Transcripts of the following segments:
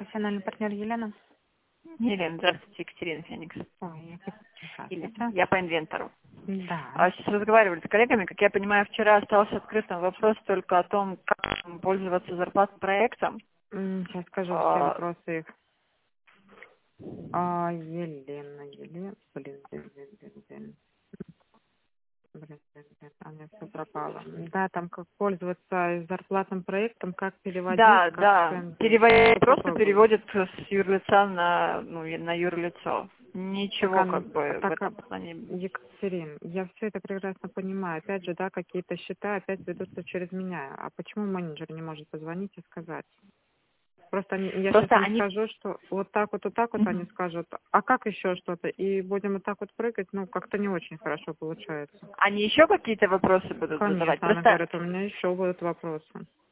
профессиональный партнер Елена. Елена, здравствуйте, Екатерина Феникс. Ой, Я по инвентору. Да. Сейчас разговаривали с коллегами, как я понимаю, вчера остался открытым вопрос только о том, как пользоваться зарплатным проектом. Сейчас скажу все вопросы их. Елена, она все пропала. Да, там как пользоваться зарплатным проектом, как переводить. Да. Просто переводят с юрлица на юрлицо. Ничего в этом плане. Екатерин, я все это прекрасно понимаю. Опять же, да, какие-то счета опять ведутся через меня. А почему менеджер не может позвонить и сказать? Просто я сейчас им скажу, что вот так вот, они скажут, а как еще что-то? И будем вот так вот прыгать, как-то не очень хорошо получается. Они еще какие-то вопросы будут задавать? Конечно, она говорит, у меня еще будут вопросы.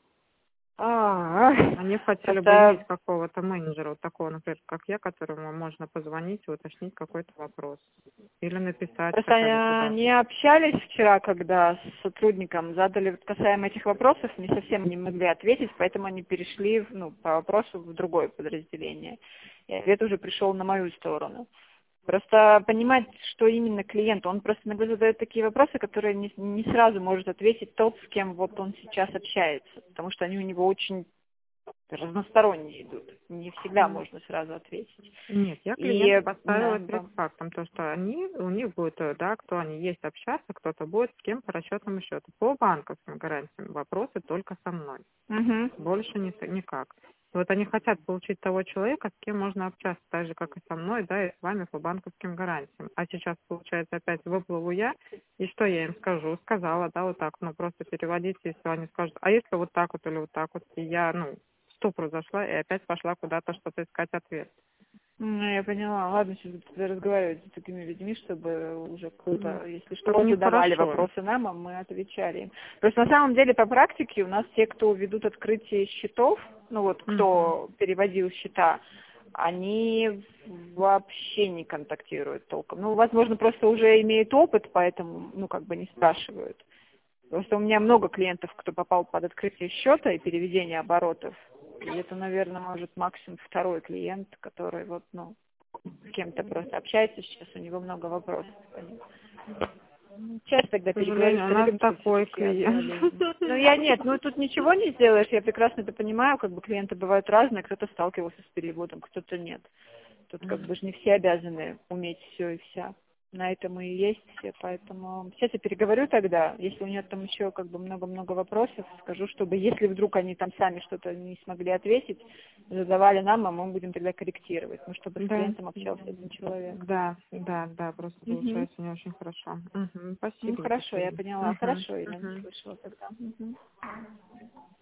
Они хотели бы иметь какого-то менеджера, вот такого, например, как я, которому можно позвонить и уточнить какой-то вопрос. Или написать. Просто они общались вчера, когда с сотрудником задали касаемо этих вопросов, не совсем не могли ответить, поэтому они перешли по вопросу в другое подразделение. И ответ уже пришел на мою сторону. Просто понимать, что именно клиент, он просто иногда задает такие вопросы, которые не сразу может ответить тот, с кем вот он сейчас общается, потому что они у него очень разносторонние идут. Не всегда можно сразу ответить. Нет, я клиента поставила перед фактом, то, что у них будет, да, кто они есть общаться, кто-то будет с кем по расчетному счету. По банковским гарантиям вопросы только со мной. Больше никак. Вот они хотят получить того человека, с кем можно общаться, так же, как и со мной, да, и с вами по банковским гарантиям. А сейчас, получается, опять выплыву я, и что я им скажу? Сказала, да, вот так, просто переводите, если они скажут, а если вот так вот или вот так вот, и я, в ступор зашла и опять пошла куда-то что-то искать ответ. Я поняла. Ладно, сейчас буду разговаривать с такими людьми, чтобы уже кто-то, если что, задавали вопросы нам, а мы отвечали им. Просто на самом деле по практике у нас те, кто ведут открытие счетов, кто переводил счета, они вообще не контактируют толком. Возможно, просто уже имеют опыт, поэтому, не спрашивают. Просто у меня много клиентов, кто попал под открытие счета и переведение оборотов. И это, наверное, может максимум второй клиент, который с кем-то просто общается сейчас, у него много вопросов. Часто тогда переговорю с коллегами. Такой клиент. Тут ничего не сделаешь, я прекрасно это понимаю, клиенты бывают разные, кто-то сталкивался с переводом, кто-то нет. Тут же не все обязаны уметь все и вся. На это мы и есть все, поэтому сейчас я переговорю тогда, если у нее там еще много-много вопросов, скажу, чтобы если вдруг они там сами что-то не смогли ответить, задавали нам, а мы будем тогда корректировать, чтобы с клиентом общался один человек. Да, просто получается не очень хорошо. Спасибо. Хорошо, я поняла, хорошо, Елена, слышала тогда.